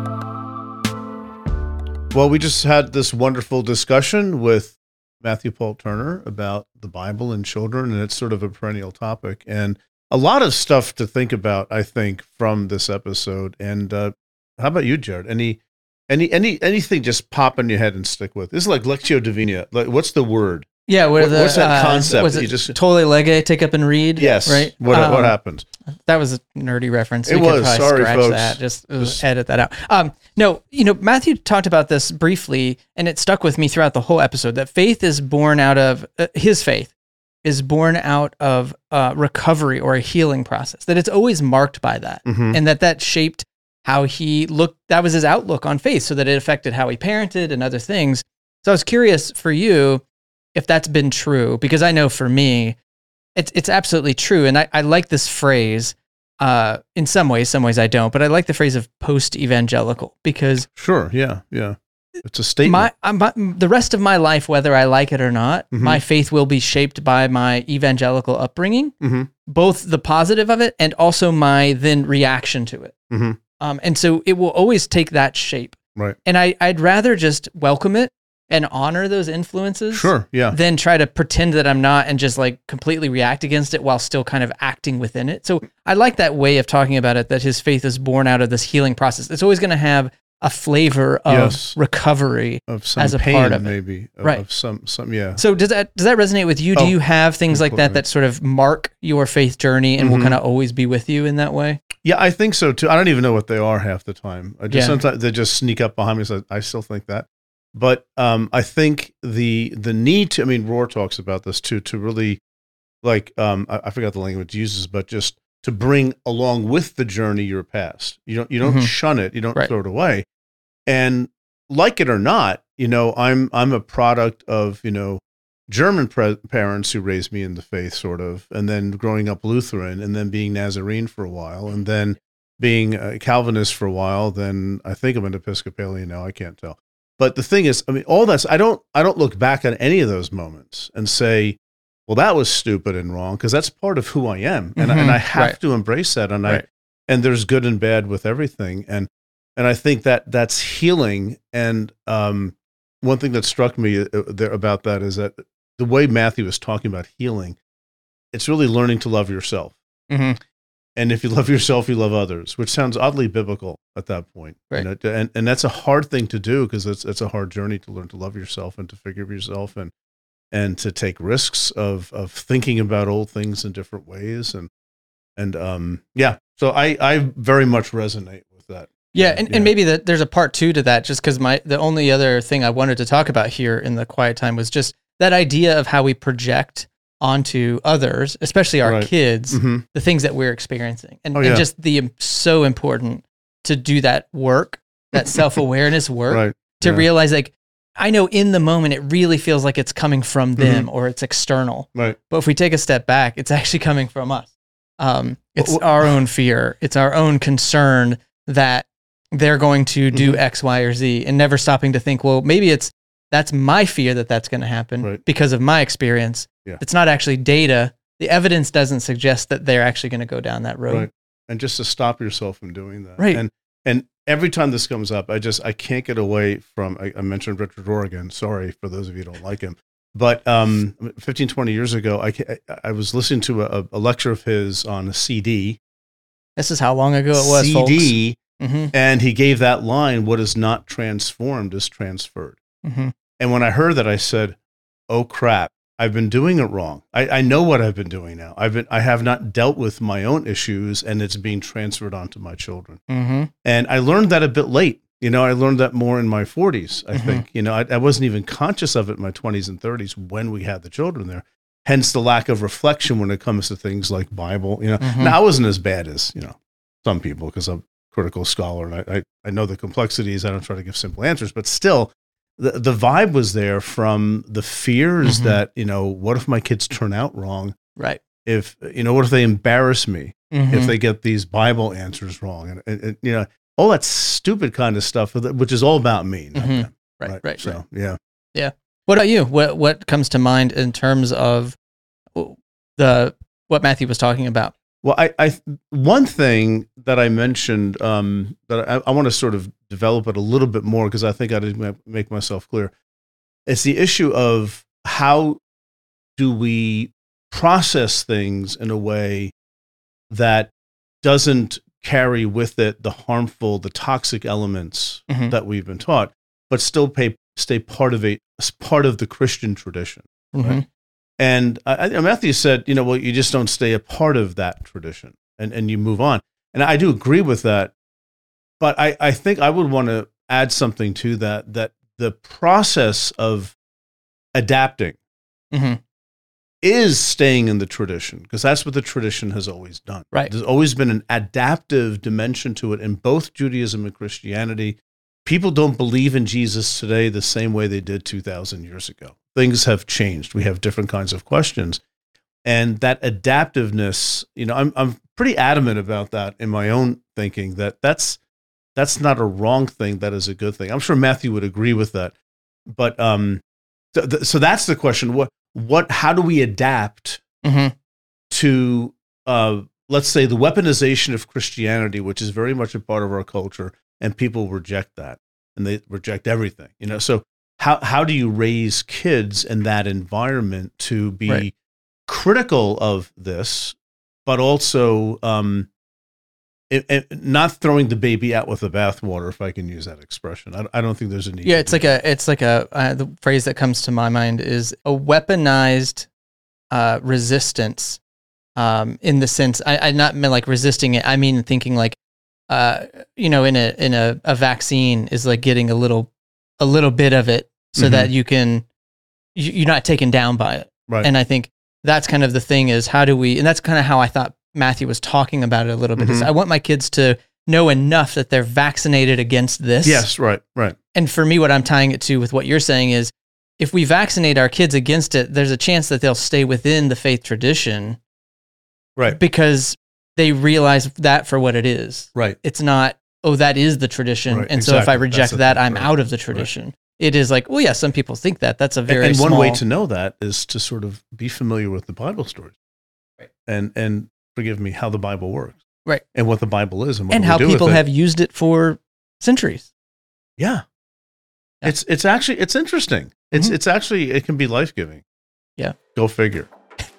Well, we just had this wonderful discussion with Matthew Paul Turner about the Bible and children, and it's sort of a perennial topic, and a lot of stuff to think about, I think, from this episode. And how about you, Jared? Anything just pop in your head and stick with? This is like Lectio Divina. Like, what's the word Yeah, where What's that concept? Was it You just totally lege, take up and read? yes, right. What happened? That was a nerdy reference. It We was. could probably Sorry, scratch folks. that. Just edit that out. No, Matthew talked about this briefly, and it stuck with me throughout the whole episode. That faith is born out of his faith is born out of recovery or a healing process. That it's always marked by that, and that shaped how he looked. That was his outlook on faith, so that it affected how he parented and other things. So I was curious for you if that's been true, because I know for me, it's absolutely true. And I like this phrase in some ways I don't, but I like the phrase of post-evangelical because Sure. Yeah. It's a statement. the rest of my life, whether I like it or not, my faith will be shaped by my evangelical upbringing, both the positive of it and also my then reaction to it. And so it will always take that shape. Right. And I'd rather just welcome it and honor those influences Sure. Yeah. than try to pretend that I'm not and just like completely react against it while still kind of acting within it. So I like that way of talking about it, that his faith is born out of this healing process. It's always going to have a flavor of recovery of some as a pain, part of it. maybe. Right. Of some, yeah. So does that resonate with you? Do you have things like that sort of mark your faith journey and will kind of always be with you in that way? Yeah, I think so too. I don't even know what they are half the time. Sometimes they just sneak up behind me. So I still think that. But I think the need to, Rohr talks about this too, to really like, I forgot the language he uses, but just to bring along with the journey your past. You don't shun it. You don't throw it away. And like it or not, I'm a product of, German parents who raised me in the faith sort of, and then growing up Lutheran and then being Nazarene for a while and then being a Calvinist for a while. Then I think I'm an Episcopalian now. I can't tell. But the thing is, all that's, I don't look back at any of those moments and say, well, that was stupid and wrong, because that's part of who I am. And I have to embrace that. And and there's good and bad with everything. And I think that's healing. And one thing that struck me there about that is that the way Matthew was talking about healing, it's really learning to love yourself. And if you love yourself, you love others, which sounds oddly biblical at that point. Right. And that's a hard thing to do, because it's a hard journey to learn to love yourself and to forgive yourself and to take risks of thinking about old things in different ways. So I very much resonate with that. Yeah, and maybe there's a part two to that, just because the only other thing I wanted to talk about here in the quiet time was just that idea of how we project onto others, especially our kids, the things that we're experiencing. And just so important to do that work, that self-awareness work, to realize, like, I know in the moment it really feels like it's coming from them or it's external. Right. But if we take a step back, it's actually coming from us. It's our own fear. It's our own concern that they're going to do X, Y, or Z, and never stopping to think, well, maybe that's my fear that's going to happen because of my experience. Yeah. It's not actually data. The evidence doesn't suggest that they're actually going to go down that road. Right. And just to stop yourself from doing that. Right. And every time this comes up, I can't get away from, I mentioned Richard Rohr again. Sorry for those of you who don't like him. But 15, 20 years ago, I was listening to a lecture of his on a CD. This is how long ago it was, CD, folks. And he gave that line, what is not transformed is transferred. And when I heard that, I said, oh, crap, I've been doing it wrong. I know what I've been doing now. I have not dealt with my own issues, and it's being transferred onto my children. And I learned that a bit late. I learned that more in my 40s, I think. I wasn't even conscious of it in my 20s and 30s when we had the children there. Hence the lack of reflection when it comes to things like Bible. Now I wasn't as bad as, some people, because I'm a critical scholar and I know the complexities. I don't try to give simple answers, but still the vibe was there from the fears that, what if my kids turn out wrong? Right. What if they embarrass me? If they get these Bible answers wrong? And all that stupid kind of stuff, which is all about me, not them. Right. So, yeah. Yeah. What about you? What comes to mind in terms of what Matthew was talking about? Well, one thing that I mentioned that I want to sort of develop it a little bit more, because I think I didn't make myself clear. It's the issue of how do we process things in a way that doesn't carry with it the harmful, the toxic elements that we've been taught, but still stay part of the Christian tradition. Right? And Matthew said, well, you just don't stay a part of that tradition and you move on. And I do agree with that. But I think I would want to add something to that the process of adapting is staying in the tradition, because that's what the tradition has always done. Right. There's always been an adaptive dimension to it in both Judaism and Christianity. People don't believe in Jesus today the same way they did 2,000 years ago. Things have changed. We have different kinds of questions. And that adaptiveness, I'm pretty adamant about that in my own thinking, that's not a wrong thing. That is a good thing. I'm sure Matthew would agree with that. But so that's the question. How do we adapt to, let's say, the weaponization of Christianity, which is very much a part of our culture, and people reject that, and they reject everything. So how do you raise kids in that environment to be critical of this, but also not throwing the baby out with the bathwater, if I can use that expression. I don't think there's a need. Yeah, it's like the phrase that comes to my mind is a weaponized resistance. In the sense, I not mean like resisting it. I mean thinking like, in a vaccine is like getting a little bit of it so that you're not taken down by it. Right. And I think that's kind of the thing is how do we, and that's kind of how I thought Matthew was talking about it a little bit, is I want my kids to know enough that they're vaccinated against this. Yes, right. And for me, what I'm tying it to with what you're saying is if we vaccinate our kids against it, there's a chance that they'll stay within the faith tradition. Right. Because they realize that for what it is. Right. It's not, that is the tradition. Right, And so if I exactly. reject that, I'm out of the tradition. Right. It is like, well, yeah, some people think that. That's a very and small... one way to know that is to sort of be familiar with the Bible stories. Right. And forgive me, how the Bible works. Right. And what the Bible is. And how people have used it for centuries. Yeah. It's interesting. It can be life-giving. Yeah. Go figure.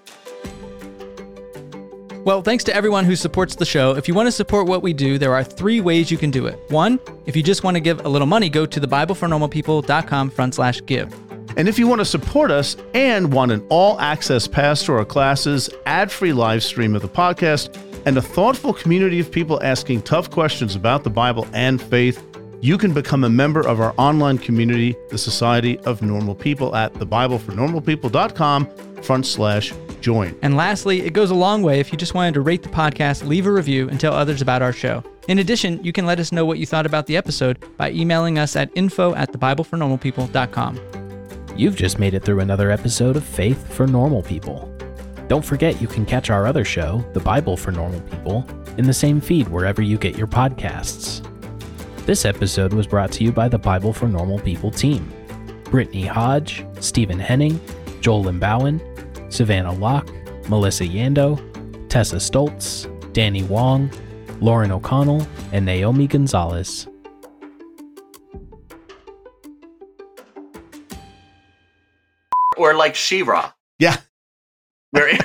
Well, thanks to everyone who supports the show. If you want to support what we do, there are 3 ways you can do it. 1, if you just want to give a little money, go to thebiblefornormalpeople.com/give. And if you want to support us and want an all-access pass to our classes, ad-free live stream of the podcast, and a thoughtful community of people asking tough questions about the Bible and faith, you can become a member of our online community, the Society of Normal People, at thebiblefornormalpeople.com/join. And lastly, it goes a long way if you just wanted to rate the podcast, leave a review, and tell others about our show. In addition, you can let us know what you thought about the episode by emailing us at info@thebiblefornormalpeople.com. You've just made it through another episode of Faith for Normal People. Don't forget you can catch our other show, The Bible for Normal People, in the same feed wherever you get your podcasts. This episode was brought to you by the Bible for Normal People team. Brittany Hodge, Stephen Henning, Joel Limbowen, Savannah Locke, Melissa Yando, Tessa Stoltz, Danny Wong, Lauren O'Connell, and Naomi Gonzalez. Or like She-Ra. Yeah. Very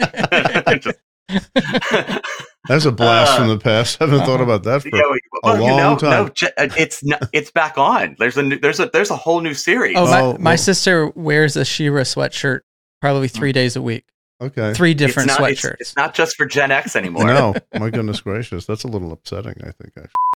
That's a blast from the past. I haven't thought about that for a long time. No, it's back on. There's a whole new series. My sister wears a She-Ra sweatshirt probably 3 days a week. Okay. 3 different sweatshirts. It's not just for Gen X anymore. No, my goodness gracious. That's a little upsetting, I think, actually.